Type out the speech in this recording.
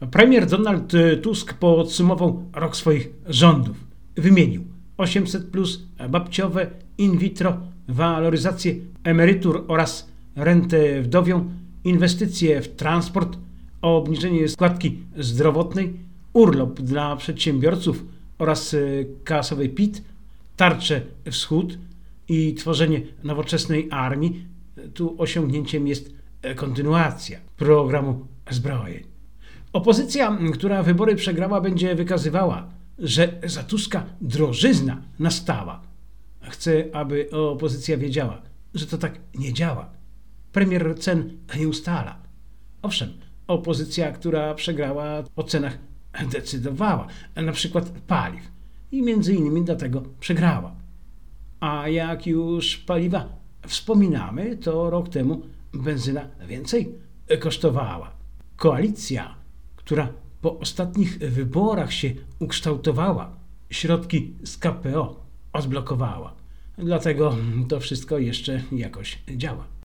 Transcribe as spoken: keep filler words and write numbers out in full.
Premier Donald Tusk podsumował rok swoich rządów. Wymienił osiemset plus, babciowe, in vitro, waloryzację emerytur oraz rentę wdowią, inwestycje w transport, obniżenie składki zdrowotnej, urlop dla przedsiębiorców oraz kasowej P I T, tarczę wschód i tworzenie nowoczesnej armii. Tu osiągnięciem jest kontynuacja programu zbrojeń. Opozycja, która wybory przegrała, będzie wykazywała, że za Tuska drożyzna nastała. Chcę, aby opozycja wiedziała, że to tak nie działa. Premier cen nie ustala. Owszem, opozycja, która przegrała, o cenach decydowała, na przykład paliw, i między innymi dlatego przegrała. A jak już paliwa wspominamy, to rok temu benzyna więcej kosztowała. Koalicja, która po ostatnich wyborach się ukształtowała, środki z K P O odblokowała. Dlatego to wszystko jeszcze jakoś działa.